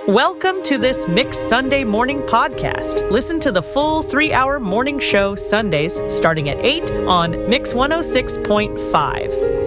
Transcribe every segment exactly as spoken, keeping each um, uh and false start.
Welcome to this Mixed Sunday Morning podcast. Listen to the full three-hour morning show Sundays starting at eight on Mix one oh six point five.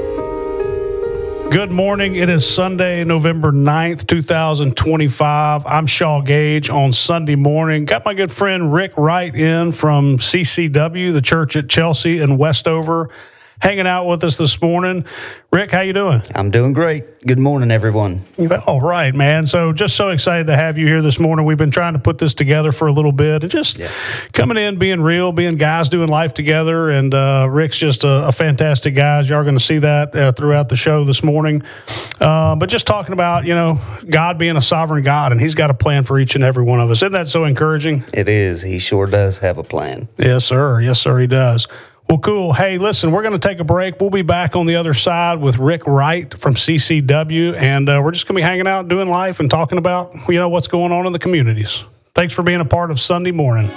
Good morning. It is Sunday, November ninth, twenty twenty-five. I'm Shaw Gage on Sunday morning. Got my good friend Rick Wright in from C C W, the church at Chelsea and Westover, hanging out with us this morning. Rick, how you doing? I'm doing great. Good morning, everyone. All right, man. So just so excited to have you here this morning. We've been trying to put this together for a little bit and just yeah. coming in, being real, being guys doing life together. And uh, Rick's just a, a fantastic guy. Y'all are going to see that uh, throughout the show this morning. Uh, but just talking about, you know, God being a sovereign God, and he's got a plan for each and every one of us. Isn't that so encouraging? It is. He sure does have a plan. Yes, sir. Yes, sir, he does. Well, cool. Hey, listen, we're going to take a break. We'll be back on the other side with Rick Wright from C C W, and uh, we're just going to be hanging out, doing life, and talking about, you know, what's going on in the communities. Thanks for being a part of Sunday morning.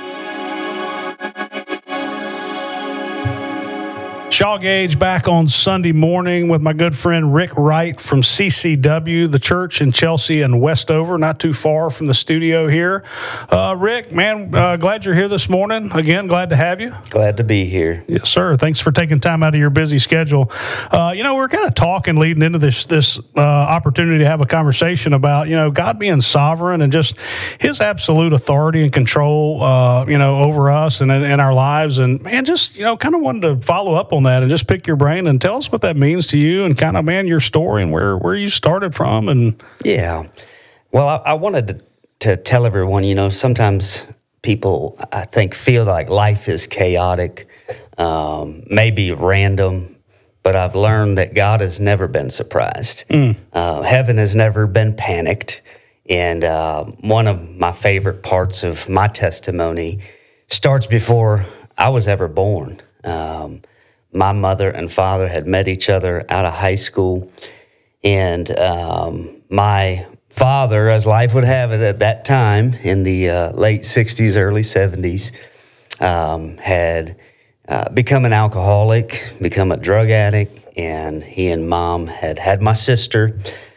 Shaw Gage back on Sunday morning with my good friend Rick Wright from C C W, the church in Chelsea and Westover, not too far from the studio here. Uh, Rick, man, uh, glad you're here this morning. Again, glad to have you. Glad to be here. Yes, sir. Thanks for taking time out of your busy schedule. Uh, you know, we're kind of talking leading into this this uh, opportunity to have a conversation about, you know, God being sovereign and just his absolute authority and control, uh, you know, over us and in our lives. And, man, just, you know, kind of wanted to follow up on that and just pick your brain and tell us what that means to you and kind of, man, your story and where, where you started from. And yeah. Well, I, I wanted to, to tell everyone, you know, sometimes people, I think, feel like life is chaotic, um, maybe random, but I've learned that God has never been surprised. Mm. Uh, heaven has never been panicked. And uh, one of my favorite parts of my testimony starts before I was ever born. Um, My mother and father had met each other out of high school, and um, my father, as life would have it at that time, in the uh, late sixties, early seventies, um, had uh, become an alcoholic, become a drug addict, and he and mom had had my sister,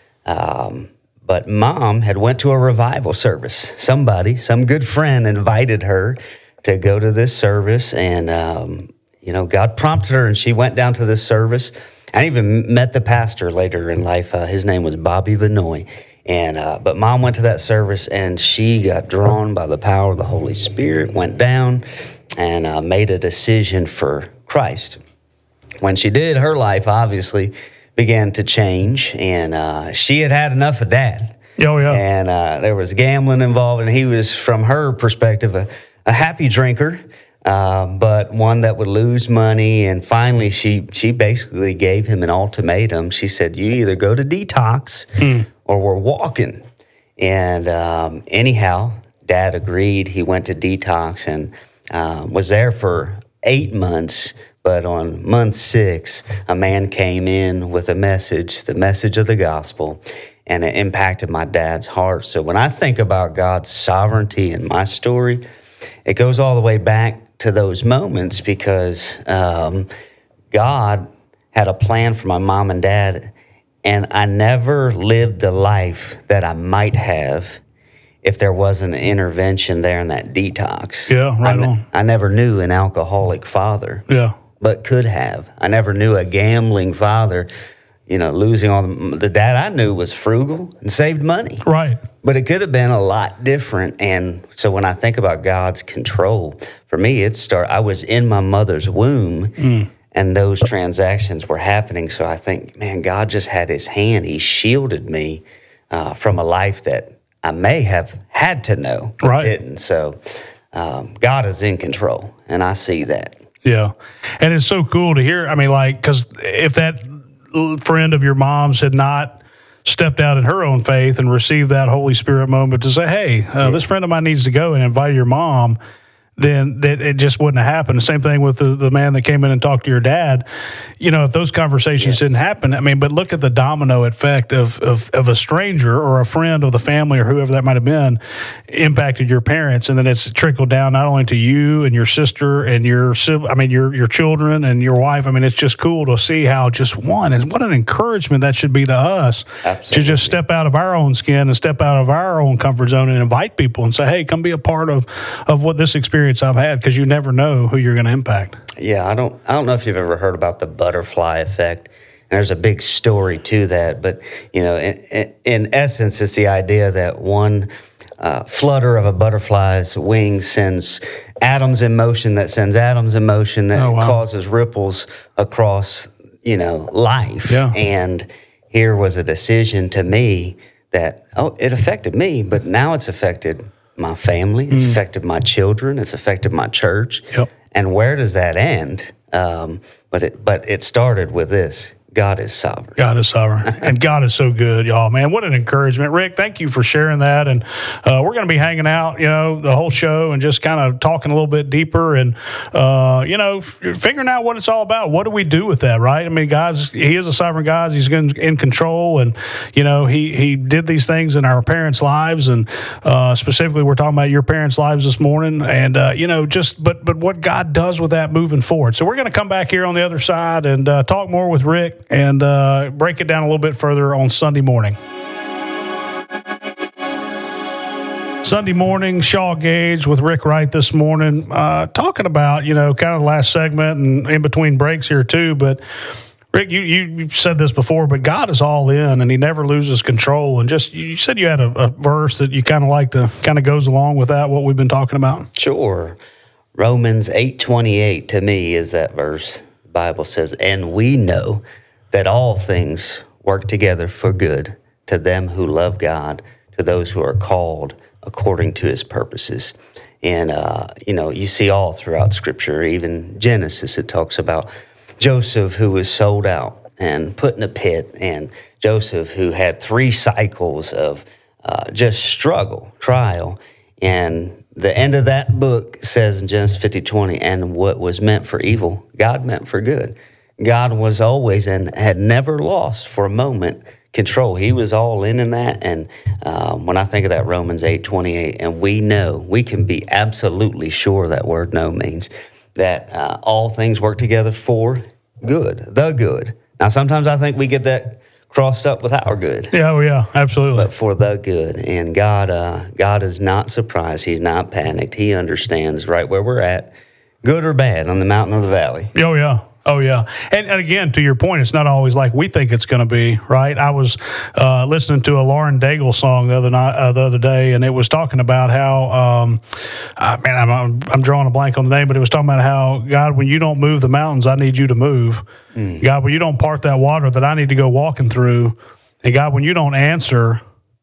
um, but mom had went to a revival service. Somebody, some good friend invited her to go to this service, and um you know, God prompted her, and she went down to this service. I even met the pastor later in life. Uh, his name was Bobby Vinoy. And, uh, but mom went to that service, and she got drawn by the power of the Holy Spirit, went down, and uh, made a decision for Christ. When she did, her life obviously began to change, and uh, she had had enough of Dad. Oh, yeah. And uh, there was gambling involved, and he was, from her perspective, a, a happy drinker. Uh, but one that would lose money, and finally she she basically gave him an ultimatum. She said, you either go to detox mm. or we're walking. And um, anyhow, Dad agreed. He went to detox and uh, was there for eight months. But on month six, a man came in with a message, the message of the gospel, and it impacted my dad's heart. So when I think about God's sovereignty in my story, it goes all the way back to those moments because um, God had a plan for my mom and dad, and I never lived the life that I might have if there wasn't an intervention there in that detox. Yeah, right I, on. I never knew an alcoholic father, yeah, but could have. I never knew a gambling father, you know, losing all the, the dad I knew was frugal and saved money. Right. But it could have been a lot different. And so when I think about God's control, for me, it start. I was in my mother's womb, mm. and those transactions were happening. So I think, man, God just had his hand. He shielded me uh, from a life that I may have had to know, but right. didn't. So um, God is in control, and I see that. Yeah. And it's so cool to hear. I mean, like, because if that friend of your mom's had not stepped out in her own faith and received that Holy Spirit moment to say, hey, uh, yeah. this friend of mine needs to go, and invite your mom, then that it just wouldn't have happened. The same thing with the, the man that came in and talked to your dad. You know, if those conversations yes. didn't happen, I mean, but look at the domino effect of, of, of a stranger or a friend of the family or whoever that might have been impacted your parents. And then it's trickled down not only to you and your sister and your, I mean, your, your children and your wife. I mean, it's just cool to see how just one, and what an encouragement that should be to us. Absolutely. To just step out of our own skin and step out of our own comfort zone and invite people and say, hey, come be a part of, of what this experience I've had, because you never know who you're going to impact. Yeah, I don't I don't know if you've ever heard about the butterfly effect. And there's a big story to that, but you know, in, in essence, it's the idea that one uh, flutter of a butterfly's wings sends atoms in motion, that sends atoms in motion, that oh, wow. causes ripples across, you know, life. Yeah. And here was a decision to me that, oh, it affected me, but now it's affected my family, it's mm. affected my children, it's affected my church. Yep. And where does that end? Um, but it but it started with this. God is sovereign. God is sovereign. And God is so good, y'all. Man, what an encouragement. Rick, thank you for sharing that. And uh, we're going to be hanging out, you know, the whole show and just kind of talking a little bit deeper and, uh, you know, figuring out what it's all about. What do we do with that, right? I mean, guys, he is a sovereign God. He's in, in control. And, you know, he, he did these things in our parents' lives. And uh, specifically, we're talking about your parents' lives this morning. And, uh, you know, just, but, but what God does with that moving forward. So we're going to come back here on the other side and uh, talk more with Rick and uh, break it down a little bit further on Sunday morning. Sunday morning, Shaw Gage with Rick Wright this morning, uh, talking about, you know, kind of the last segment and in between breaks here too. But Rick, you, you said this before, but God is all in and he never loses control. And just, you said you had a, a verse that you kind of like to, kind of goes along with that, what we've been talking about. Sure. Romans eight twenty-eight to me is that verse. The Bible says, and we know that all things work together for good to them who love God, to those who are called according to his purposes. And, uh, you know, you see all throughout Scripture, even Genesis, it talks about Joseph who was sold out and put in a pit, and Joseph who had three cycles of uh, just struggle, trial. And the end of that book says in Genesis fifty twenty, and what was meant for evil, God meant for good. God was always and had never lost for a moment control. He was all in in that. And um, when I think of that Romans eight twenty-eight, and we know, we can be absolutely sure that word know means that uh, all things work together for good, the good. Now, sometimes I think we get that crossed up with our good. Yeah, oh yeah, absolutely. But for the good. And God, uh, God is not surprised. He's not panicked. He understands right where we're at, good or bad, on the mountain or the valley. Oh, yeah. Oh, yeah. And, and again, to your point, it's not always like we think it's going to be, right? I was uh, listening to a Lauren Daigle song the other night, uh, the other day, and it was talking about how, um, uh, man, I'm, I'm drawing a blank on the name, but it was talking about how, God, when you don't move the mountains, I need you to move. Mm. God, when you don't part that water that I need to go walking through, and God, when you don't answer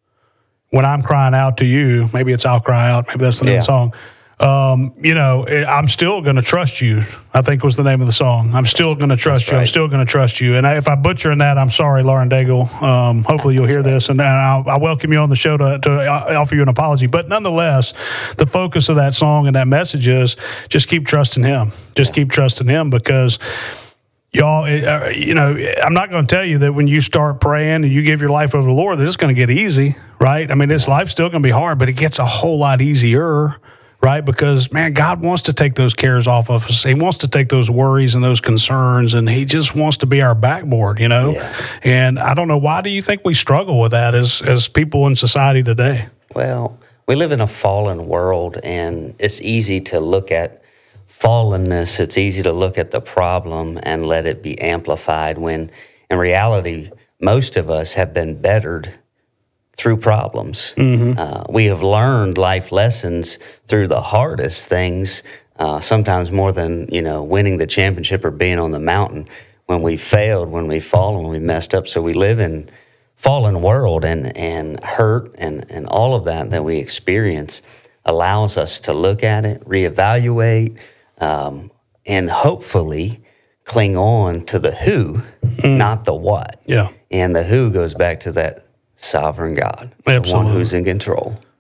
when I'm crying out to you, maybe it's I'll cry out, maybe that's the name yeah. of the song. Um, you know, I'm still going to trust you, I think was the name of the song. I'm still going to trust That's you. Right. I'm still going to trust you. And I, if I butcher in that, I'm sorry, Lauren Daigle. Um, hopefully you'll That's hear right. this, and, and I'll, I welcome you on the show to, to offer you an apology. But nonetheless, the focus of that song and that message is just keep trusting him. Just yeah. keep trusting him, because y'all, uh, you know, I'm not going to tell you that when you start praying and you give your life over to the Lord, that it's going to get easy, right? I mean, this life's still going to be hard, but it gets a whole lot easier. Right? Because, man, God wants to take those cares off of us. He wants to take those worries and those concerns, and he just wants to be our backboard, you know? Yeah. And I don't know, why do you think we struggle with that as, as people in society today? Well, we live in a fallen world, and it's easy to look at fallenness. It's easy to look at the problem and let it be amplified, when in reality, most of us have been bettered through problems. Mm-hmm. Uh, we have learned life lessons through the hardest things, uh, sometimes more than, you know, winning the championship or being on the mountain, when we failed, when we fallen, when we messed up. So we live in fallen world, and, and hurt and, and all of that that we experience allows us to look at it, reevaluate, um, and hopefully cling on to the who, mm. not the what. Yeah. And the who goes back to that sovereign God, Absolutely. The one who's in control.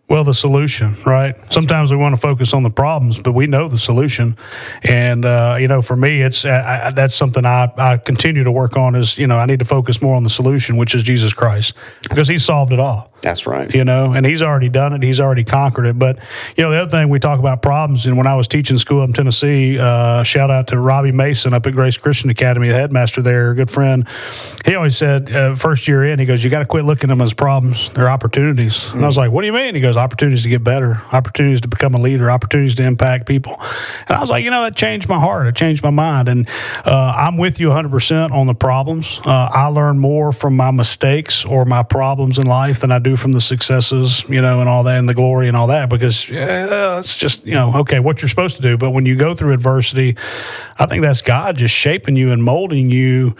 Well, the solution, right? Sometimes we want to focus on the problems, but we know the solution. And, uh, you know, for me, it's I, I, that's something I, I continue to work on is, you know, I need to focus more on the solution, which is Jesus Christ, because he solved it all. That's right. You know, and he's already done it. He's already conquered it. But, you know, the other thing we talk about problems, and when I was teaching school up in Tennessee, uh, shout out to Robbie Mason up at Grace Christian Academy, the headmaster there, a good friend. He always said, uh, first year in, he goes, you got to quit looking at them as problems. They're opportunities. Mm-hmm. And I was like, what do you mean? He goes, opportunities to get better, opportunities to become a leader, opportunities to impact people. And I was like, you know, that changed my heart. It changed my mind. And uh, I'm with you one hundred percent on the problems. Uh, I learn more from my mistakes or my problems in life than I do from the successes, you know, and all that, and the glory and all that, because yeah, it's just, you know, okay, what you're supposed to do. But when you go through adversity, I think that's God just shaping you and molding you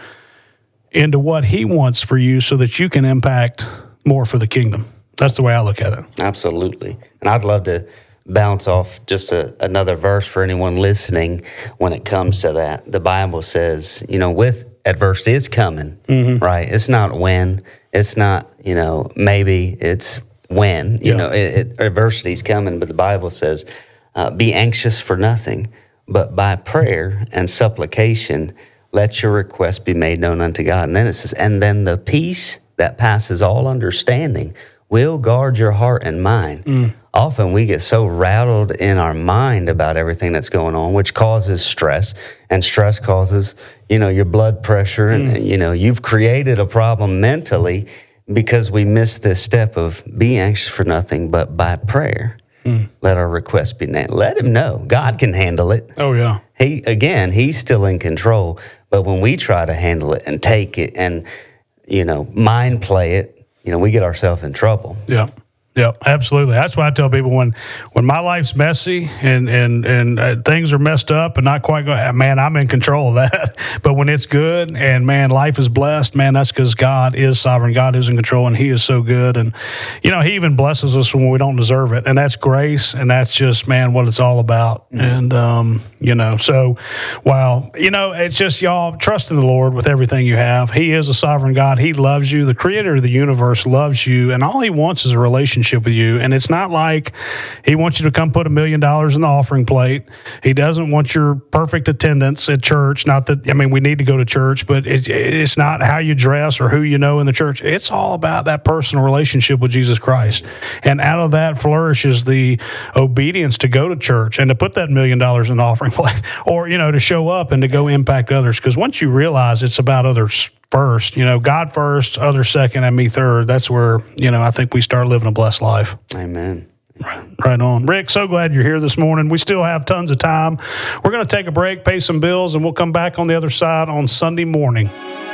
into what he wants for you so that you can impact more for the kingdom. That's the way I look at it. Absolutely. And I'd love to bounce off just a, another verse for anyone listening when it comes to that. The Bible says, you know, with adversity, it's coming, mm-hmm. right? It's not when, it's not, you know, maybe, it's when, you yeah. know, it, it, adversity's coming, but the Bible says, uh, be anxious for nothing, but by prayer and supplication, let your request be made known unto God. And then it says, and then the peace that passes all understanding will guard your heart and mind. Mm. Often we get so rattled in our mind about everything that's going on, which causes stress, and stress causes, you know, your blood pressure, and, mm. and you know, you've created a problem mentally because we missed this step of be anxious for nothing, but by prayer, mm. let our request be named. Let him know. God can handle it. Oh, yeah. He, again, he's still in control, but when we try to handle it and take it and, you know, mind play it, you know, we get ourselves in trouble. Yeah. Yeah, absolutely. That's why I tell people when, when my life's messy and and and uh, things are messed up and not quite going, man, I'm in control of that. But when it's good and man, life is blessed, man, that's because God is sovereign. God is in control, and He is so good. And you know, He even blesses us when we don't deserve it, and that's grace, and that's just man, what it's all about. Mm-hmm. And um, you know, so wow, you know, it's just y'all trust in the Lord with everything you have. He is a sovereign God. He loves you. The Creator of the universe loves you, and all He wants is a relationship with you. And it's not like He wants you to come put a million dollars in the offering plate. He doesn't want your perfect attendance at church. Not that, I mean, we need to go to church, but it, it's not how you dress or who you know in the church. It's all about that personal relationship with Jesus Christ. And out of that flourishes the obedience to go to church and to put that million dollars in the offering plate, or, you know, to show up and to go impact others. Because once you realize it's about others first, you know, God first, others second, and me third, that's where, you know, I think we start living a blessed life. Amen. Right, right on. Rick, so glad you're here this morning. We still have tons of time. We're going to take a break, pay some bills, and we'll come back on the other side on Sunday morning.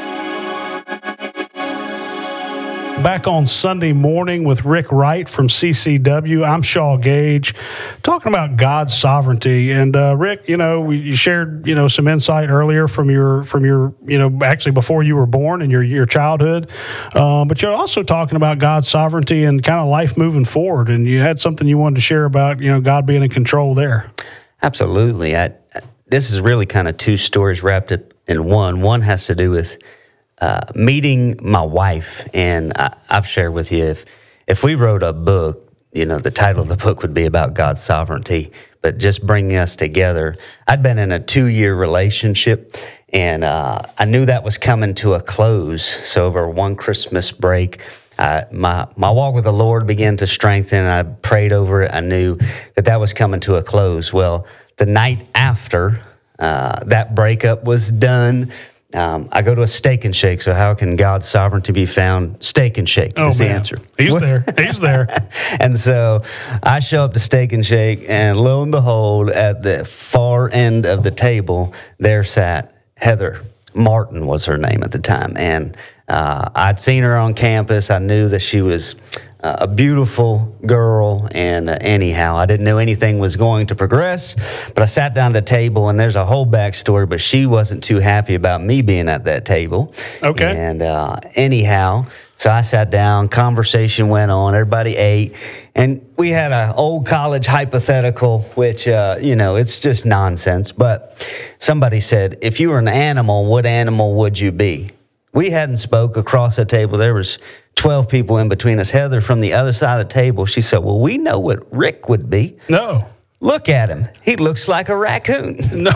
Back on Sunday morning with Rick Wright from C C W. I'm Shaw Gage, talking about God's sovereignty. And uh, Rick, you know, we, you shared, you know, some insight earlier from your, from your, you know, actually before you were born in your your childhood. Um, but you're also talking about God's sovereignty and kind of life moving forward. And you had something you wanted to share about, you know, God being in control there. Absolutely. I, this is really kind of two stories wrapped up in one. One has to do with Uh, meeting my wife, and I, I've shared with you, if if we wrote a book, you know, the title of the book would be about God's sovereignty, but just bringing us together. I'd been in a two-year relationship, and uh, I knew that was coming to a close. So over one Christmas break, uh, my my walk with the Lord began to strengthen. I prayed over it. I knew that that was coming to a close. Well, the night after uh, that breakup was done, Um, I go to a Steak and Shake. So how can God's sovereignty be found? Steak and Shake oh, is man. the answer. He's there. He's there. And so I show up to Steak and Shake, and lo and behold, at the far end of the table, there sat Heather Martin was her name at the time. And uh, I'd seen her on campus. I knew that she was uh, a beautiful girl. And uh, anyhow, I didn't know anything was going to progress. But I sat down at the table, and there's a whole backstory. But she wasn't too happy about me being at that table. Okay. And uh, anyhow, so I sat down, conversation went on, everybody ate, and we had an old college hypothetical, which, uh, you know, it's just nonsense. But somebody said, if you were an animal, what animal would you be? We hadn't spoke across the table. There was twelve people in between us. Heather from the other side of the table, she said, well, we know what Rick would be. No. Look at him. He looks like a raccoon. No.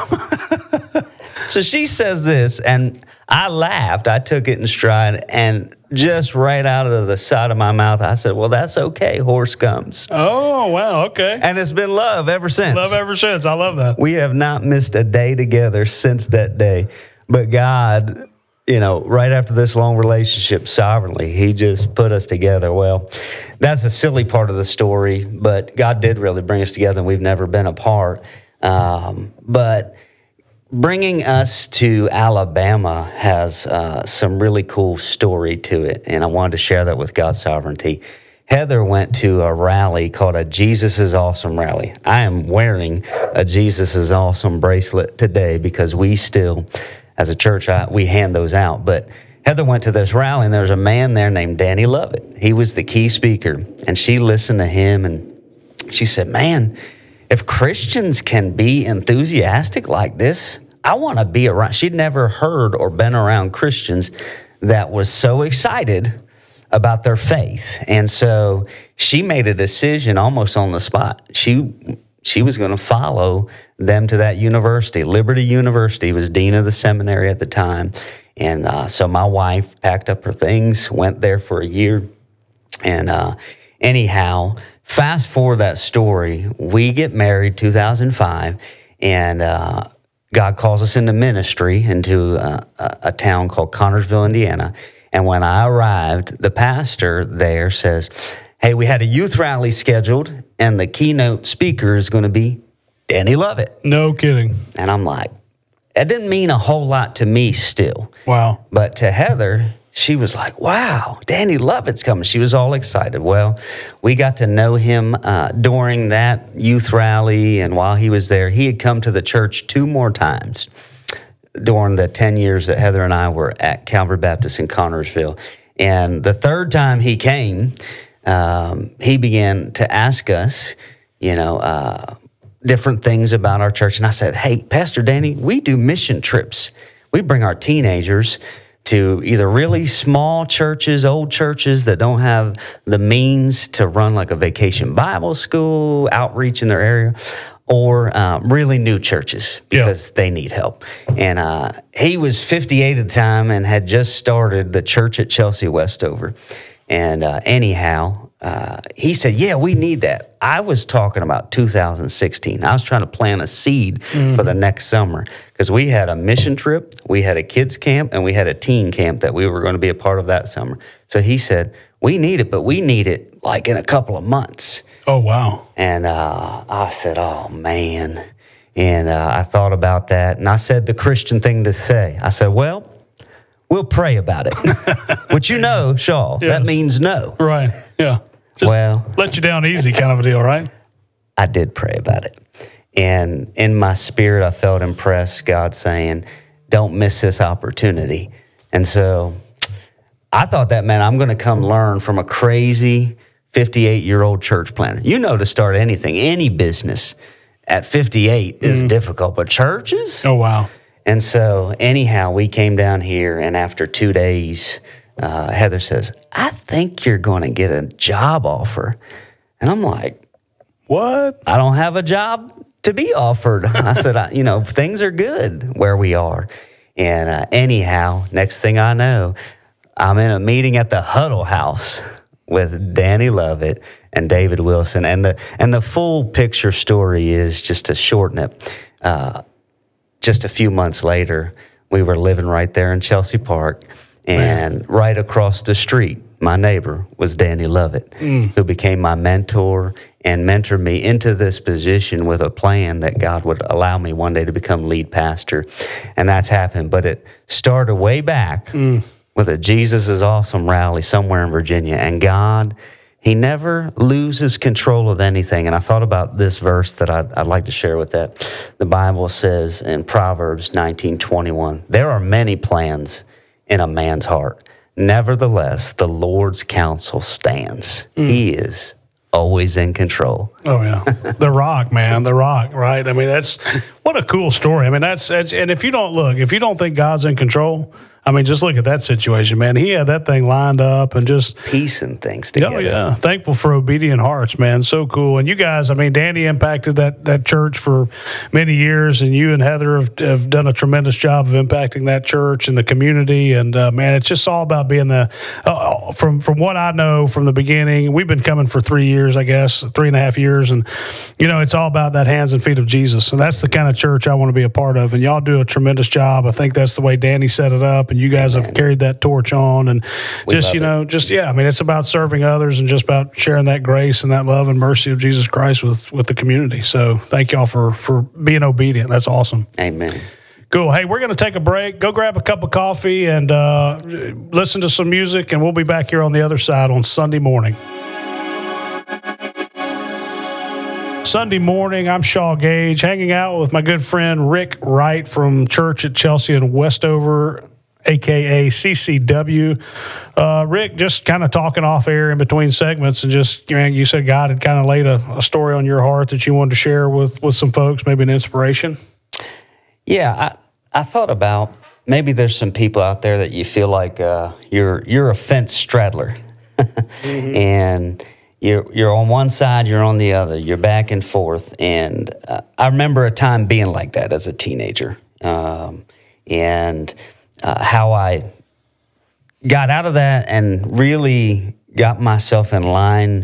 So she says this, and I laughed. I took it in stride, and just right out of the side of my mouth, I said, well, that's okay. Horse comes. Oh, wow. Okay. And it's been love ever since. Love ever since. I love that. We have not missed a day together since that day. But God, you know, right after this long relationship, sovereignly, he just put us together. Well, that's a silly part of the story, but God did really bring us together, and we've never been apart. Um, but bringing us to Alabama has uh, some really cool story to it, and I wanted to share that with God's sovereignty. Heather went to a rally called a Jesus is Awesome rally. I am wearing a Jesus is Awesome bracelet today because we still, as a church, I, we hand those out. But Heather went to this rally, and there was a man there named Danny Lovett. He was the key speaker, and she listened to him, and she said, man, if Christians can be enthusiastic like this, I want to be around. She'd never heard or been around Christians that was so excited about their faith. And so she made a decision almost on the spot. She she was going to follow them to that university. Liberty University, was dean of the seminary at the time. And uh, so my wife packed up her things, went there for a year. And uh, anyhow, fast forward that story, we get married two thousand five, and uh, God calls us into ministry into uh, a, a town called Connersville, Indiana. And when I arrived, the pastor there says, hey, we had a youth rally scheduled, and the keynote speaker is going to be Danny Lovett. No kidding. And I'm like, that didn't mean a whole lot to me still. Wow. But to Heather, she was like, wow, Danny Lovett's coming. She was all excited. Well, we got to know him uh, during that youth rally, and while he was there, he had come to the church two more times during the ten years that Heather and I were at Calvary Baptist in Connersville. And the third time he came, um, he began to ask us, you know, uh, different things about our church. And I said, hey, Pastor Danny, we do mission trips. We bring our teenagers to either really small churches, old churches that don't have the means to run like a vacation Bible school, outreach in their area, or uh, really new churches because yeah. they need help. And uh, he was fifty-eight at the time and had just started the church at Chelsea Westover. And uh, anyhow, uh, he said, yeah, we need that. I was talking about two thousand sixteen. I was trying to plant a seed mm-hmm. for the next summer because we had a mission trip, we had a kids camp, and we had a teen camp that we were going to be a part of that summer. So he said, we need it, but we need it like in a couple of months. Oh, wow. And uh, I said, oh, man. And uh, I thought about that, and I said the Christian thing to say. I said, well, we'll pray about it. Which you know, Shaw, yes. that means no. Right, yeah. Just well, let you down easy kind of a deal, right? I did pray about it. And in my spirit, I felt impressed, God saying, don't miss this opportunity. And so I thought that meant I'm going to come learn from a crazy fifty-eight-year-old church planter. You know, to start anything, any business at fifty-eight mm. is difficult, but churches? Oh, wow. And so anyhow, we came down here, and after two days, uh, Heather says, I think you're going to get a job offer. And I'm like, what? I don't have a job to be offered. I said, I, you know, things are good where we are. And uh, anyhow, next thing I know, I'm in a meeting at the Huddle House with Danny Lovett and David Wilson. And the and the full picture story is, just to shorten it, uh, just a few months later, we were living right there in Chelsea Park, and Man. right across the street, my neighbor was Danny Lovett, mm. who became my mentor and mentored me into this position with a plan that God would allow me one day to become lead pastor. And that's happened. But it started way back mm. with a Jesus is Awesome rally somewhere in Virginia. And God, he never loses control of anything. And I thought about this verse that I'd, I'd like to share with that. The Bible says in Proverbs nineteen twenty-one, there are many plans in a man's heart. Nevertheless, the Lord's counsel stands. Mm. He is always in control. Oh, yeah. The Rock, man. The Rock, right? I mean, that's, what a cool story. I mean, that's, that's, and if you don't look, if you don't think God's in control, I mean, just look at that situation, man. He had that thing lined up and just piecing things together. Oh, yeah. Thankful for obedient hearts, man. So cool. And you guys, I mean, Danny impacted that, that church for many years, and you and Heather have, have done a tremendous job of impacting that church and the community. And, uh, man, it's just all about being the, uh, from, from what I know from the beginning, we've been coming for three years, I guess, three and a half years. And, you know, it's all about that hands and feet of Jesus. And that's the kind of church I want to be a part of. And y'all do a tremendous job. I think that's the way Danny set it up, and you guys Amen. Have carried that torch on. And we just, you know, it. just, yeah, I mean, it's about serving others and just about sharing that grace and that love and mercy of Jesus Christ with, with the community. So thank y'all for, for being obedient. That's awesome. Amen. Cool. Hey, we're going to take a break. Go grab a cup of coffee and uh, listen to some music, and we'll be back here on the other side on Sunday morning. Sunday morning, I'm Shaw Gage, hanging out with my good friend Rick Wright from Church at Chelsea and Westover, a k a. C C W. Uh, Rick, just kind of talking off air in between segments, and just, you know, you said God had kind of laid a, a story on your heart that you wanted to share with, with some folks, maybe an inspiration. Yeah, I, I thought about maybe there's some people out there that you feel like uh, you're you're a fence straddler, mm-hmm. and you're you're on one side, you're on the other, you're back and forth. And uh, I remember a time being like that as a teenager, um, and uh, how I got out of that and really got myself in line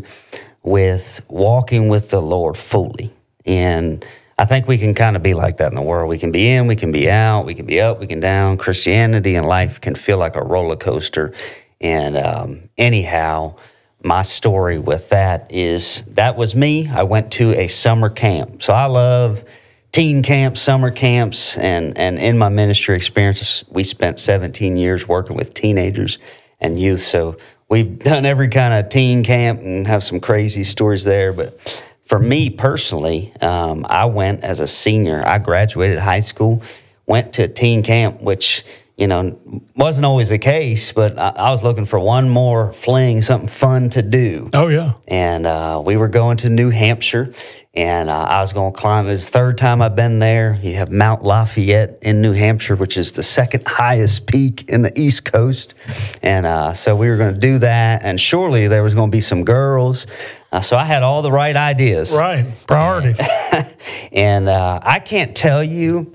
with walking with the Lord fully. And I think we can kind of be like that in the world. We can be in, we can be out, we can be up, we can down. Christianity and life can feel like a roller coaster. And um, anyhow, my story with that is that was me. I went to a summer camp. So I love teen camps, summer camps, and, and in my ministry experiences, we spent seventeen years working with teenagers and youth. So we've done every kind of teen camp and have some crazy stories there. But for me personally, um, I went as a senior. I graduated high school, went to teen camp, which, you know, wasn't always the case, but I, I was looking for one more fling, something fun to do. Oh, yeah. And uh, we were going to New Hampshire, and uh, I was going to climb. It was the third time I've been there. You have Mount Lafayette in New Hampshire, which is the second highest peak in the East Coast. And uh, so we were going to do that, and surely there was going to be some girls. Uh, so I had all the right ideas. Right. Priority. And, and uh, I can't tell you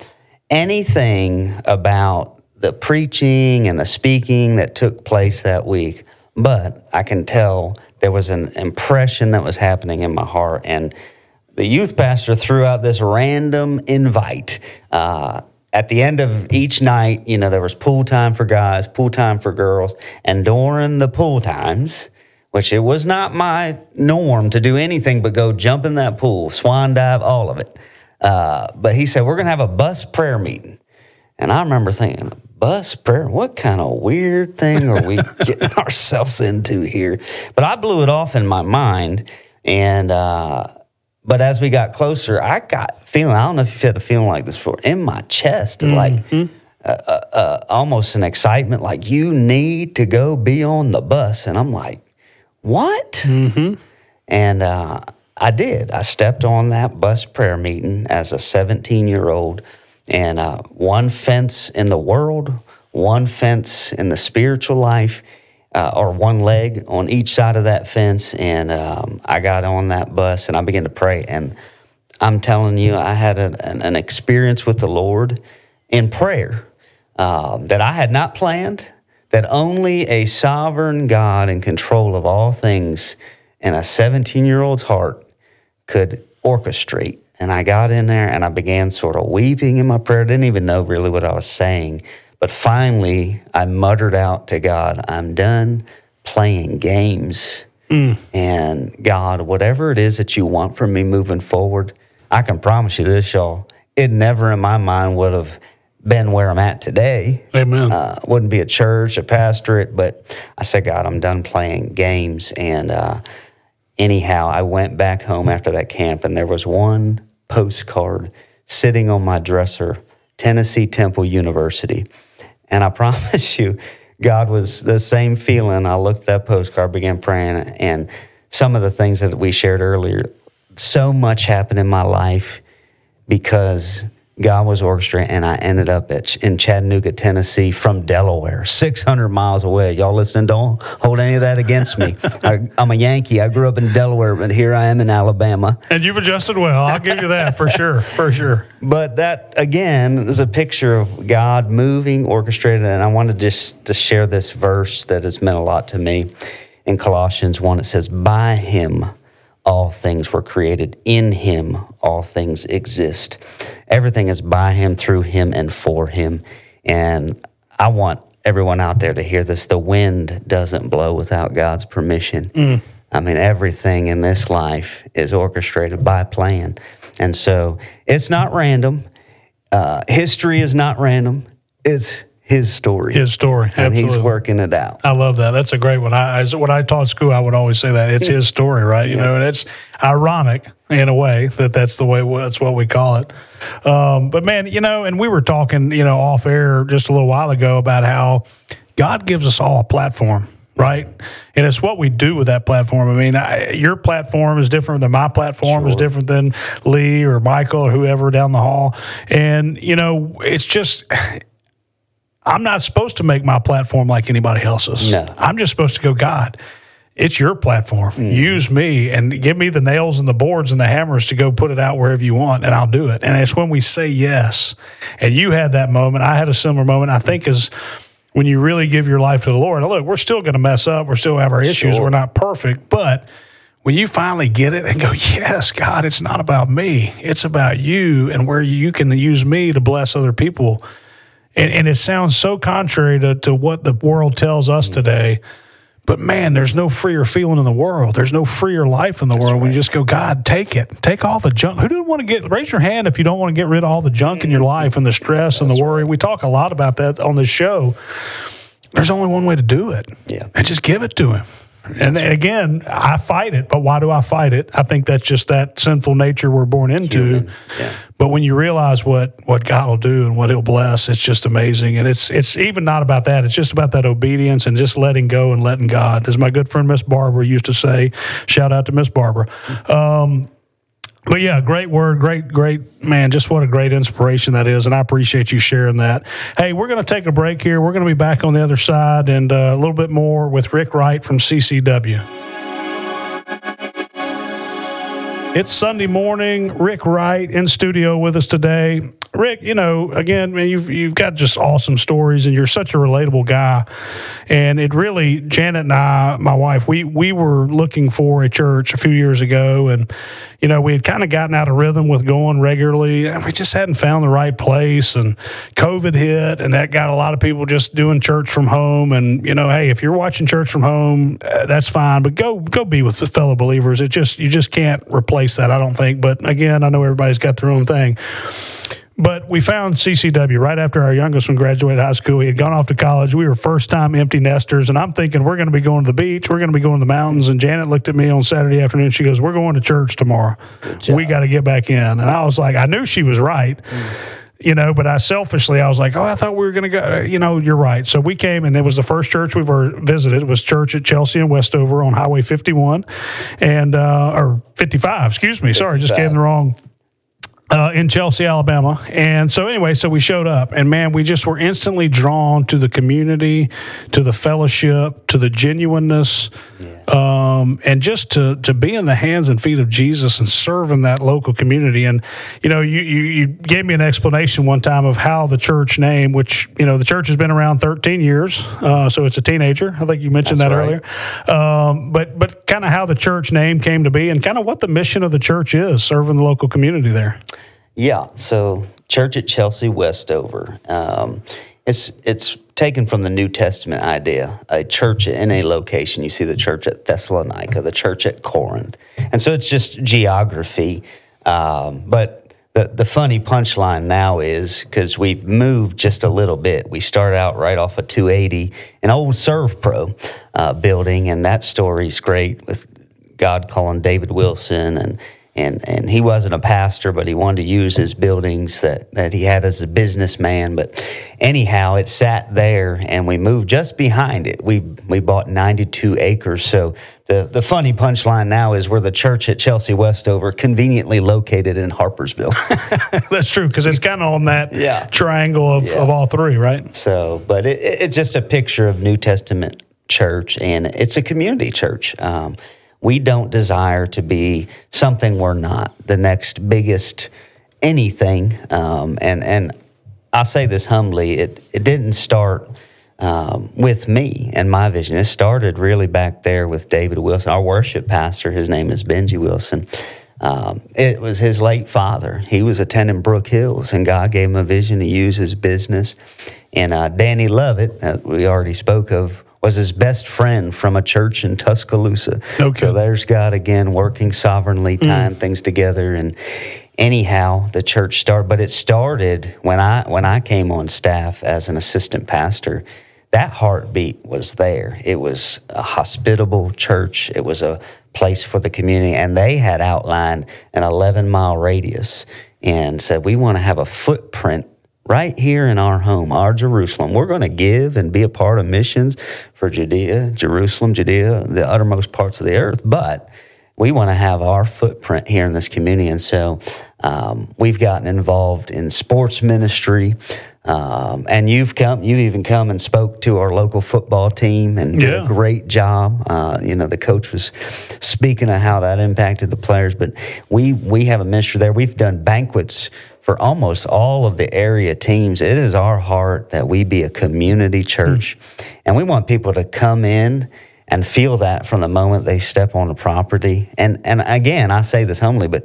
anything about the preaching and the speaking that took place that week, but I can tell there was an impression that was happening in my heart. And the youth pastor threw out this random invite. Uh, at the end of each night, you know, there was pool time for guys, pool time for girls. And during the pool times, which it was not my norm to do anything but go jump in that pool, swan dive, all of it. Uh, but he said, we're going to have a bus prayer meeting. And I remember thinking, bus prayer, what kind of weird thing are we getting ourselves into here? But I blew it off in my mind. And, uh, but as we got closer, I got feeling, I don't know if you've had a feeling like this before, in my chest, mm-hmm. like uh, uh, uh, almost an excitement, like you need to go be on the bus. And I'm like, what? Mm-hmm. And uh, I did. I stepped on that bus prayer meeting as a seventeen-year-old, and uh, one fence in the world, one fence in the spiritual life, uh, or one leg on each side of that fence. And um, I got on that bus, and I began to pray. And I'm telling you, I had a, an, an experience with the Lord in prayer uh, that I had not planned, that only a sovereign God in control of all things in a seventeen-year-old's heart could orchestrate. And I got in there and I began sort of weeping in my prayer. I didn't even know really what I was saying. But finally, I muttered out to God, I'm done playing games. Mm. And God, whatever it is that you want from me moving forward, I can promise you this, y'all, it never in my mind would have been where I'm at today. Amen. Uh, wouldn't be a church, a pastorate, but I said, God, I'm done playing games. And uh, anyhow, I went back home after that camp, and there was one postcard sitting on my dresser, Tennessee Temple University. And I promise you, God was the same feeling. I looked at that postcard, began praying, and some of the things that we shared earlier, so much happened in my life because God was orchestrating, and I ended up at, in Chattanooga, Tennessee from Delaware, six hundred miles away. Y'all listening, don't hold any of that against me. I, I'm a Yankee. I grew up in Delaware, but here I am in Alabama. And you've adjusted well. I'll give you that for sure, for sure. But that, again, is a picture of God moving, orchestrated, and I wanted just to share this verse that has meant a lot to me. In Colossians one, it says, by him all things were created. In him all things exist. Everything is by him, through him, and for him. And I want everyone out there to hear this. The wind doesn't blow without God's permission. Mm. I mean, everything in this life is orchestrated by plan. And so it's not random. Uh, history is not random. It's his story. His story. And Absolutely. he's working it out. I love that. That's a great one. I, I, when I taught school, I would always say that. It's his story, right? You yeah. know, and it's ironic in a way that that's the way, that's what we call it. Um, but man, you know, and we were talking, you know, off air just a little while ago about how God gives us all a platform, right? And it's what we do with that platform. I mean, I, your platform is different than my platform, sure. is different than Lee or Michael or whoever down the hall. And, you know, it's just... I'm not supposed to make my platform like anybody else's. No. I'm just supposed to go, God, it's your platform. Mm-hmm. Use me and give me the nails and the boards and the hammers to go put it out wherever you want, and I'll do it. And it's when we say yes. And you had that moment. I had a similar moment, I think, is when you really give your life to the Lord. Now, look, we're still going to mess up. We're still have our issues. Sure. We're not perfect. But when you finally get it and go, yes, God, it's not about me. It's about you and where you can use me to bless other people. And, and it sounds so contrary to, to what the world tells us today. But, man, there's no freer feeling in the world. There's no freer life in the That's world right. when you just go, God, take it. Take all the junk. Who doesn't want to get – raise your hand if you don't want to get rid of all the junk in your life and the stress That's and the worry. Right. We talk a lot about that on this show. There's only one way to do it. Yeah. And just give it to him. And right. again, I fight it, but why do I fight it? I think that's just that sinful nature we're born into. Yeah. But when you realize what, what God will do and what he'll bless, it's just amazing. And it's it's even not about that. It's just about that obedience and just letting go and letting God. As my good friend Miss Barbara used to say, shout out to Miss Barbara. Um, But yeah, great word, great, great, man, just what a great inspiration that is, and I appreciate you sharing that. Hey, we're going to take a break here. We're going to be back on the other side and uh, a little bit more with Rick Wright from C C W. It's Sunday morning. Rick Wright in studio with us today. Rick, you know, again, man, you've you've got just awesome stories, and you're such a relatable guy. And it really, Janet and I, my wife, we we were looking for a church a few years ago, and you know, we had kind of gotten out of rhythm with going regularly, and we just hadn't found the right place. And COVID hit, and that got a lot of people just doing church from home. And you know, hey, if you're watching church from home, uh, that's fine, but go go be with the fellow believers. It just you just can't replace that, I don't think. But again, I know everybody's got their own thing. But we found C C W right after our youngest one graduated high school. He had gone off to college. We were first-time empty nesters, and I'm thinking we're going to be going to the beach. We're going to be going to the mountains. And Janet looked at me on Saturday afternoon. She goes, we're going to church tomorrow. We got to get back in. And I was like, I knew she was right. Mm. You know, but I selfishly, I was like, oh, I thought we were going to go. You know, you're right. So we came, and it was the first church we've ever visited. It was church at Chelsea and Westover on Highway fifty-one, and uh, or fifty-five, excuse me. fifty-five. Sorry, just gave the wrong. Uh, in Chelsea, Alabama. And so anyway, so we showed up, and man, we just were instantly drawn to the community, to the fellowship, to the genuineness, yeah. um, and just to to be in the hands and feet of Jesus and serve in that local community. And, you know, you, you, you gave me an explanation one time of how the church name, which, you know, the church has been around thirteen years, uh, so it's a teenager. I think you mentioned That's that right. earlier. Um, but, but kind of how the church name came to be and kind of what the mission of the church is, serving the local community there. Yeah, so Church at Chelsea Westover. Um, it's it's taken from the New Testament idea, a church in a location. You see the church at Thessalonica, the church at Corinth. And so it's just geography. Um, but the, the funny punchline now is, because we've moved just a little bit, we started out right off of two eighty, an old ServPro uh, building, and that story's great with God calling David Wilson and And and he wasn't a pastor, but he wanted to use his buildings that, that he had as a businessman. But anyhow, it sat there, and we moved just behind it. We we bought ninety-two acres. So the, the funny punchline now is we're the church at Chelsea Westover, conveniently located in Harpersville. That's true, because it's kind of on that yeah. triangle of, yeah. of all three, right? So, but it, it's just a picture of New Testament church, and it's a community church. Um, We don't desire to be something we're not, the next biggest anything. Um, and and I say this humbly, it, it didn't start um, with me and my vision. It started really back there with David Wilson, our worship pastor. His name is Benji Wilson. Um, it was his late father. He was attending Brook Hills, and God gave him a vision to use his business. And uh, Danny Lovett, that we already spoke of, was his best friend from a church in Tuscaloosa. Okay. So there's God again working sovereignly, tying mm. things together. And anyhow, the church started. But it started when I when I came on staff as an assistant pastor. That heartbeat was there. It was a hospitable church. It was a place for the community. And they had outlined an eleven-mile radius and said, we want to have a footprint right here in our home, our Jerusalem. We're going to give and be a part of missions for Judea, Jerusalem, Judea, the uttermost parts of the earth. But we want to have our footprint here in this community. And so um, we've gotten involved in sports ministry. Um, and you've come, you've even come and spoke to our local football team and did yeah. a great job. Uh, you know, the coach was speaking of how that impacted the players. But we we have a ministry there. We've done banquets for almost all of the area teams. It is our heart that we be a community church. Mm. And we want people to come in and feel that from the moment they step on the property. And and again, I say this humbly, but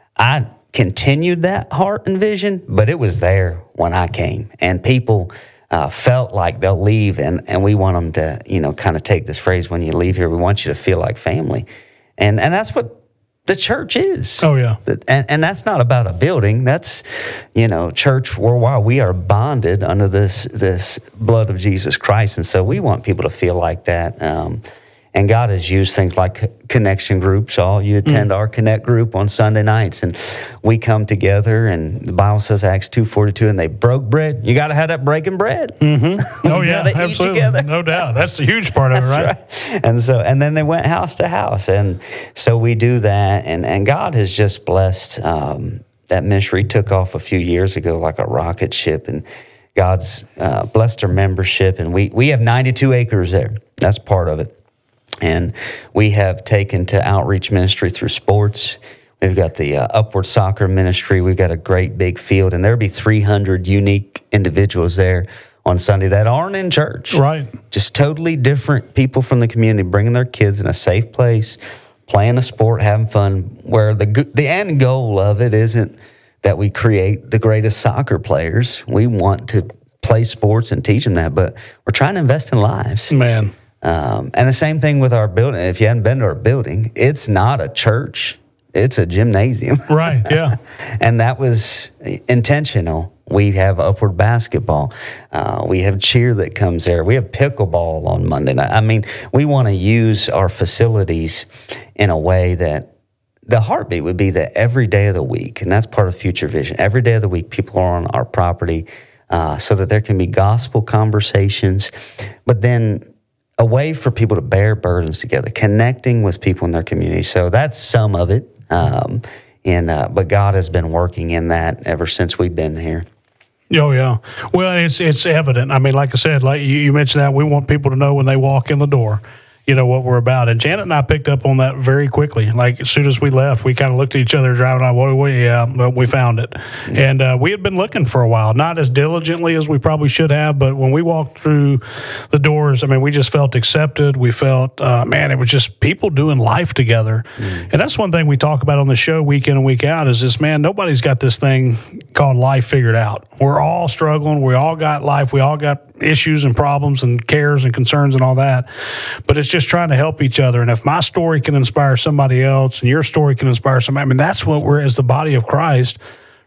I continued that heart and vision, but it was there when I came. And people uh, felt like they'll leave, and, and we want them to, you know, kind of take this phrase, when you leave here, we want you to feel like family. And and that's what the church is. Oh, yeah. And, and that's not about a building. That's, you know, church worldwide. We are bonded under this this blood of Jesus Christ. And so we want people to feel like that. Um, and God has used things like connection groups. All you attend mm. our Connect group on Sunday nights, and we come together, and the Bible says, Acts two forty-two, and they broke bread. You got to have that breaking bread. Mm-hmm. Oh, yeah, absolutely. No doubt. That's a huge part of it, right? right? And so, and then they went house to house. And so we do that, and, and God has just blessed. Um, that ministry took off a few years ago like a rocket ship, and God's uh, blessed our membership, and we, we have ninety-two acres there. That's part of it. And we have taken to outreach ministry through sports. We've got the uh, Upward Soccer Ministry. We've got a great big field, and there'll be three hundred unique individuals there on Sunday that aren't in church. Right. Just totally different people from the community, bringing their kids in a safe place, playing a sport, having fun, where the the end goal of it isn't that we create the greatest soccer players. We want to play sports and teach them that, but we're trying to invest in lives. Man. Um, and the same thing with our building. If you hadn't been to our building, it's not a church. It's a gymnasium. Right, yeah. And that was intentional. We have Upward Basketball. Uh, we have cheer that comes there. We have pickleball on Monday night. I mean, we want to use our facilities in a way that the heartbeat would be that every day of the week, and that's part of Future Vision, every day of the week people are on our property uh, so that there can be gospel conversations, but then a way for people to bear burdens together, connecting with people in their community. So that's some of it. Um, and uh, but God has been working in that ever since we've been here. Oh, yeah. Well, it's it's evident. I mean, like I said, like you, you mentioned that we want people to know when they walk in the door, you know, what we're about. And Janet and I picked up on that very quickly. Like, as soon as we left, we kind of looked at each other driving out. What, what, yeah, but we found it. Mm-hmm. And uh, we had been looking for a while, not as diligently as we probably should have, but when we walked through the doors, I mean, we just felt accepted. We felt, uh, man, it was just people doing life together. Mm-hmm. And that's one thing we talk about on the show week in and week out is this, man, nobody's got this thing called life figured out. We're all struggling. We all got life. We all got issues and problems and cares and concerns and all that. But it's just trying to help each other. And if my story can inspire somebody else and your story can inspire somebody, I mean, that's what we're, as the body of Christ,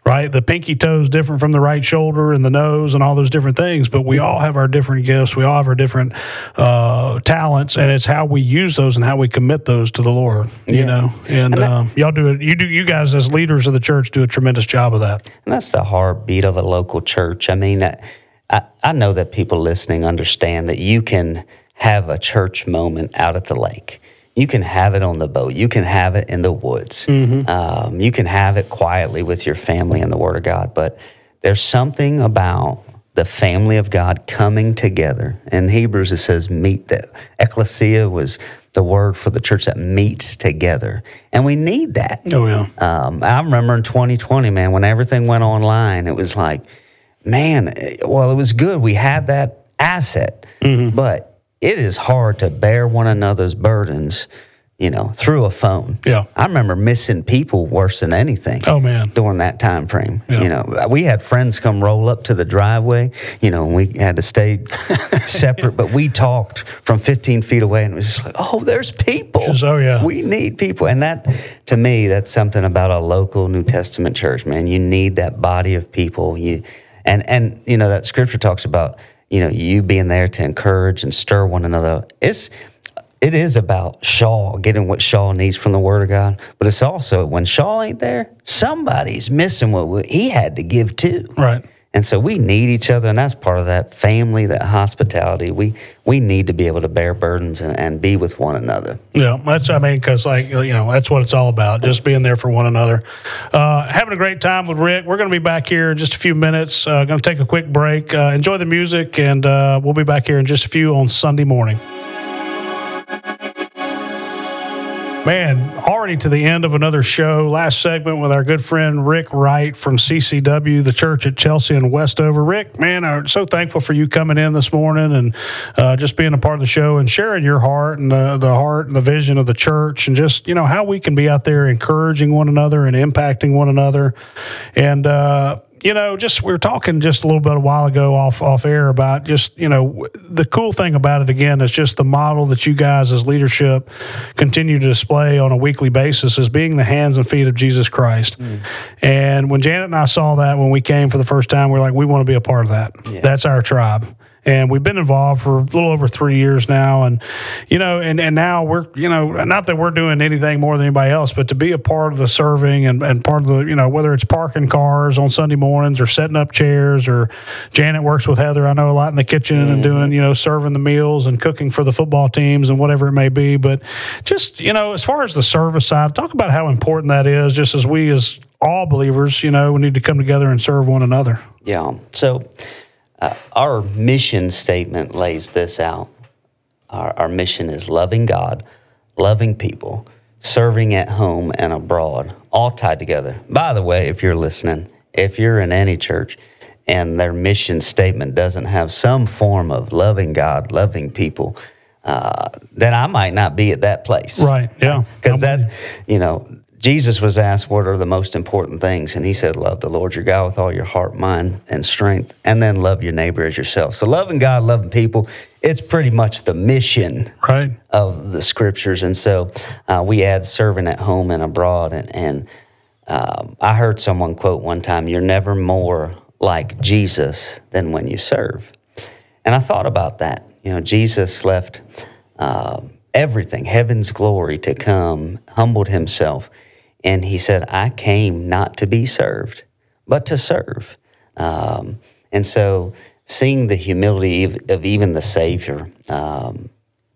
right? The pinky toe is different from the right shoulder and the nose and all those different things, but we all have our different gifts. We all have our different uh, talents, and it's how we use those and how we commit those to the Lord, you Yeah. know? And, And that- um, y'all do it. You do, you guys as leaders of the church do a tremendous job of that. And that's the heartbeat of a local church. I mean, I, I, I know that people listening understand that you can have a church moment out at the lake. You can have it on the boat. You can have it in the woods. Mm-hmm. Um, you can have it quietly with your family and the Word of God. But there's something about the family of God coming together. In Hebrews, it says meet. The ecclesia was the word for the church that meets together. And we need that. Oh, yeah. Um, I remember in twenty twenty, man, when everything went online, it was like, man, well, it was good. We had that asset. Mm-hmm. But it is hard to bear one another's burdens, you know, through a phone. Yeah. I remember missing people worse than anything. Oh, man. During that time frame. Yeah. You know, we had friends come roll up to the driveway, you know, and we had to stay separate, but we talked from fifteen feet away, and it was just like, oh, there's people. Just, oh, yeah. We need people. And that, to me, that's something about a local New Testament church, man. You need that body of people. You and and you know, that scripture talks about, you know, you being there to encourage and stir one another. It's it is about Shaw getting what Shaw needs from the Word of God, but it's also when Shaw ain't there, somebody's missing what he had to give too. Right. And so we need each other, and that's part of that family, that hospitality. We we need to be able to bear burdens and, and be with one another. Yeah, that's, I mean, because, like, you know, that's what it's all about, just being there for one another. Uh, having a great time with Rick. We're going to be back here in just a few minutes. Uh, going to take a quick break. Uh, enjoy the music, and uh, we'll be back here in just a few on Sunday morning. Man, already to the end of another show. Last segment with our good friend Rick Wright from C C W, the church at Chelsea and Westover. Rick, man, I'm so thankful for you coming in this morning and uh, just being a part of the show and sharing your heart and the, the heart and the vision of the church, and just, you know, how we can be out there encouraging one another and impacting one another. And, uh, you know, just we were talking just a little bit a while ago off off air about just, you know, the cool thing about it, again, is just the model that you guys as leadership continue to display on a weekly basis as being the hands and feet of Jesus Christ. Mm. And when Janet and I saw that when we came for the first time, we we're like, we want to be a part of that. Yeah. That's our tribe. And we've been involved for a little over three years now. And, you know, and, and now we're, you know, not that we're doing anything more than anybody else, but to be a part of the serving and, and part of the, you know, whether it's parking cars on Sunday mornings or setting up chairs, or Janet works with Heather, I know, a lot in the kitchen mm-hmm. and doing, you know, serving the meals and cooking for the football teams and whatever it may be. But just, you know, as far as the service side, talk about how important that is, just as we as all believers, you know, we need to come together and serve one another. Yeah. So, Uh, our mission statement lays this out. Our, our mission is loving God, loving people, serving at home and abroad, all tied together. By the way, if you're listening, if you're in any church and their mission statement doesn't have some form of loving God, loving people, uh, then I might not be at that place. Right, yeah. Because that, you know, Jesus was asked, what are the most important things? And he said, love the Lord your God with all your heart, mind, and strength, and then love your neighbor as yourself. So loving God, loving people, it's pretty much the mission right. of the scriptures. And so uh, we add serving at home and abroad. And, and um, I heard someone quote one time, you're never more like Jesus than when you serve. And I thought about that. You know, Jesus left uh, everything, heaven's glory, to come, humbled himself. And he said, I came not to be served, but to serve. Um, and so seeing the humility of, of even the Savior um,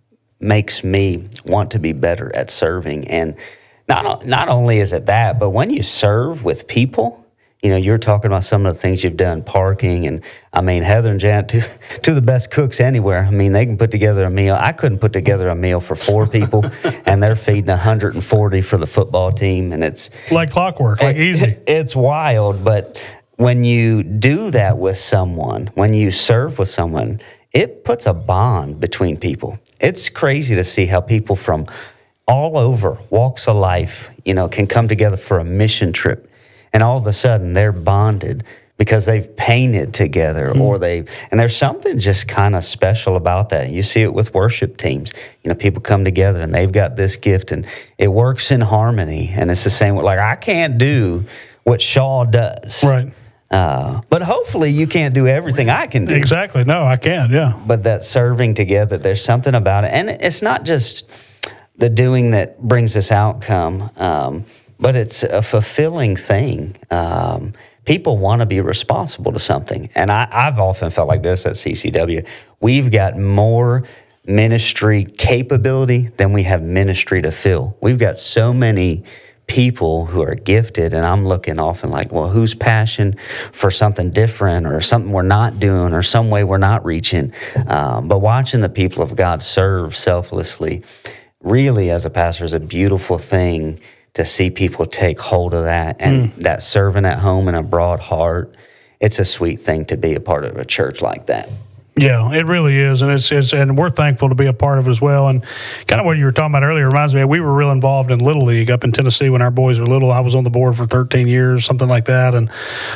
makes me want to be better at serving. And not, not only is it that, but when you serve with people, you know, you're talking about some of the things you've done, parking, and I mean, Heather and Janet, two, two of the best cooks anywhere. I mean, they can put together a meal. I couldn't put together a meal for four people, and they're feeding one hundred forty for the football team, and it's like clockwork, like it, easy. It's wild, but when you do that with someone, when you serve with someone, it puts a bond between people. It's crazy to see how people from all over walks of life, you know, can come together for a mission trip. And all of a sudden, they're bonded because they've painted together, mm. or they, and there's something just kind of special about that. You see it with worship teams. You know, people come together and they've got this gift, and it works in harmony. And it's the same with, like, I can't do what Shaw does. Right. Uh, but hopefully you can't do everything I can do. Exactly. No, I can. Yeah. But that serving together, there's something about it. And it's not just the doing that brings this outcome, um, but it's a fulfilling thing. Um, people want to be responsible to something. And I, I've often felt like this at C C W. We've got more ministry capability than we have ministry to fill. We've got so many people who are gifted, and I'm looking often like, well, whose passion for something different or something we're not doing or some way we're not reaching. Um, but watching the people of God serve selflessly, really as a pastor, is a beautiful thing to see people take hold of that and mm. that serving at home in a broad heart. It's a sweet thing to be a part of a church like that. Yeah, it really is, and it's, it's and we're thankful to be a part of it as well. And kind of what you were talking about earlier reminds me, we were real involved in Little League up in Tennessee when our boys were little. I was on the board for thirteen years, something like that, and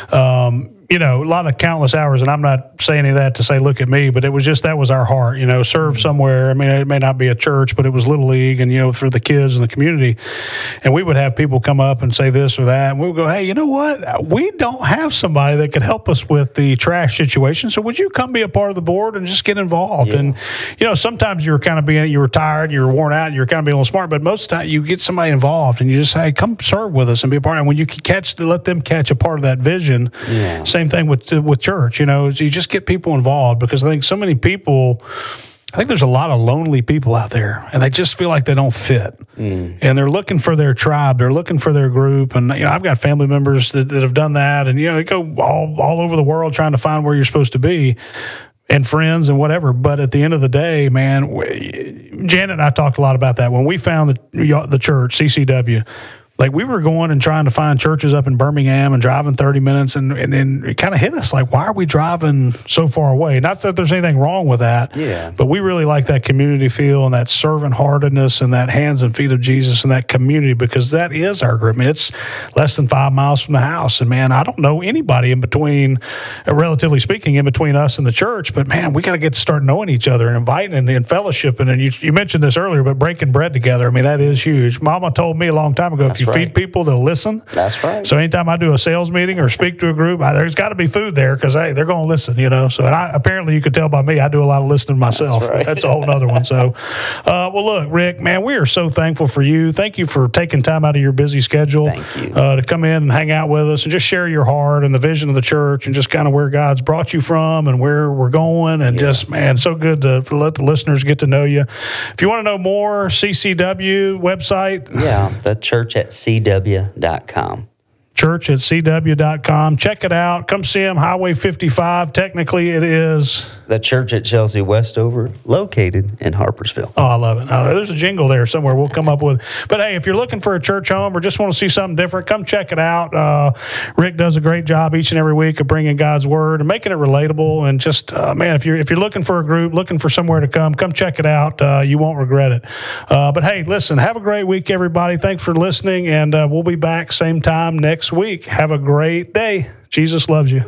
um, you know, a lot of countless hours. And I'm not saying any of that to say, look at me, but it was just that was our heart. You know, serve somewhere. I mean, it may not be a church, but it was Little League, and you know, for the kids in the community. And we would have people come up and say this or that, and we would go, hey, you know what? We don't have somebody that could help us with the trash situation. So would you come be a part of the board and just get involved? Yeah. And you know, sometimes you're kind of being, you were tired, you were worn out, you're kind of being a little smart, but most of the time you get somebody involved and you just say, come serve with us and be a part. And when you can catch, let them catch a part of that vision. Yeah. Same thing with with church. You know, you just get people involved, because I think so many people, I think there's a lot of lonely people out there, and they just feel like they don't fit. Mm. And they're looking for their tribe. They're looking for their group. And, you know, I've got family members that, that have done that. And, you know, they go all, all over the world trying to find where you're supposed to be, and friends and whatever. But at the end of the day, man, we, Janet and I talked a lot about that. When we found the, the church, C C W, like, we were going and trying to find churches up in Birmingham and driving thirty minutes, and, and then it kind of hit us like, why are we driving so far away? Not that there's anything wrong with that, yeah. but we really like that community feel and that servant-heartedness and that hands and feet of Jesus and that community, because that is our group. I mean, it's less than five miles from the house, and man, I don't know anybody in between, uh, relatively speaking, in between us and the church, but man, we got to get to start knowing each other and inviting and, and fellowshipping. And you, you mentioned this earlier, but breaking bread together, I mean, that is huge. Mama told me a long time ago, if you feed people, they'll listen. That's right. So anytime I do a sales meeting or speak to a group, I, there's got to be food there, because hey, they're going to listen, you know. So and I, apparently you could tell by me, I do a lot of listening myself. That's, right. That's a whole other one. So, uh, well, look, Rick, man, we are so thankful for you. Thank you for taking time out of your busy schedule uh, to come in and hang out with us and just share your heart and the vision of the church and just kind of where God's brought you from and where we're going. And yeah. just, man, so good to, to let the listeners get to know you. If you want to know more, C C W website. Yeah, the church at C W dot com. Church at C W dot com. Check it out. Come see them. Highway fifty-five. Technically, it is the church at Chelsea Westover, located in Harpersville. Oh, I love it. Oh, there's a jingle there somewhere we'll come up with. But hey, if you're looking for a church home or just want to see something different, come check it out. Uh, Rick does a great job each and every week of bringing God's word and making it relatable. And just, uh, man, if you're if you're looking for a group, looking for somewhere to come, come check it out. Uh, you won't regret it. Uh, but hey, listen, have a great week, everybody. Thanks for listening, and uh, we'll be back same time next week. Have a great day. Jesus loves you.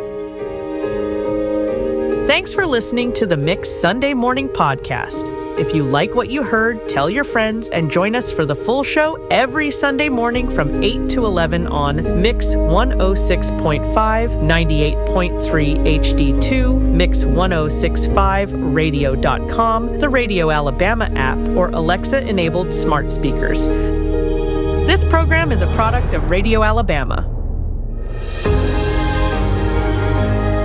Thanks for listening to the Mix Sunday Morning Podcast. If you like what you heard, tell your friends and join us for the full show every Sunday morning from eight to eleven on Mix one oh six point five, ninety-eight point three H D two, Mix ten sixty-five radio dot com, the Radio Alabama app, or Alexa-enabled smart speakers. This program is a product of Radio Alabama.